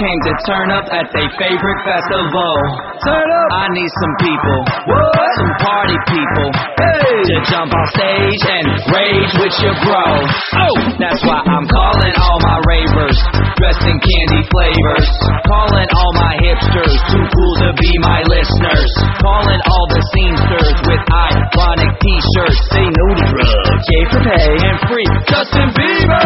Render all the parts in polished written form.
came to turn up at their favorite festival. Turn up. I need some people, What? some party people, Hey. to jump on stage and rage with your bro. Oh, that's why I'm calling all my ravers, dressed in candy flavors. Calling all my hipsters, too cool to be my listeners. Calling all the scenesters with ironic t-shirts. Say no to drugs, gay for pay, and free Justin Bieber.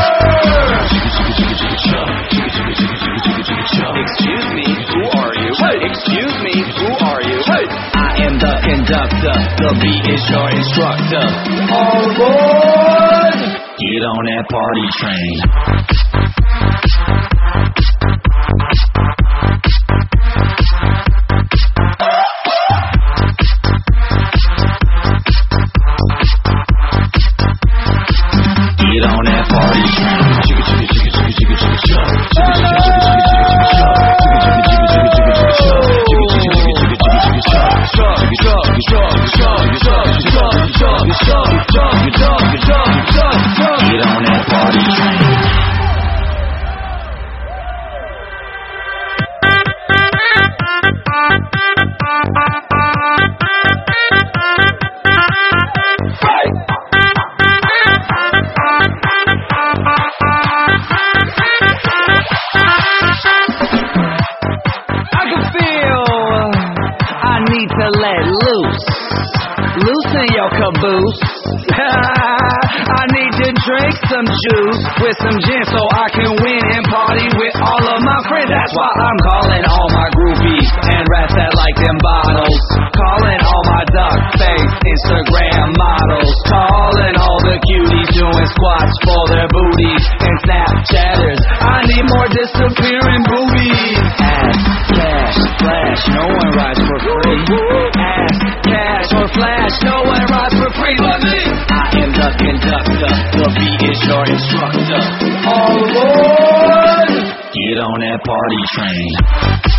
Excuse me, who are you? Hey. Excuse me, who are you? Hey. I am the conductor, the beat is your instructor. All aboard. Get on that party train. Get on that party Get on that party train. I can feel I need to let loose. Loosen your caboose. I need to drink some juice with some gin so I can win and party with all of my friends. That's why I'm calling all my groupies and rats that like them bottles. Calling all my duck face Instagram models. Calling all the cuties doing squats for their booties and Snapchatters. I need more disappearing boobies. Ass, cash, flash, no one rides for free. Ass, cash, or flash, no one rides for free but me. I am the conductor, the beat is your instructor. All aboard. Get on that party train.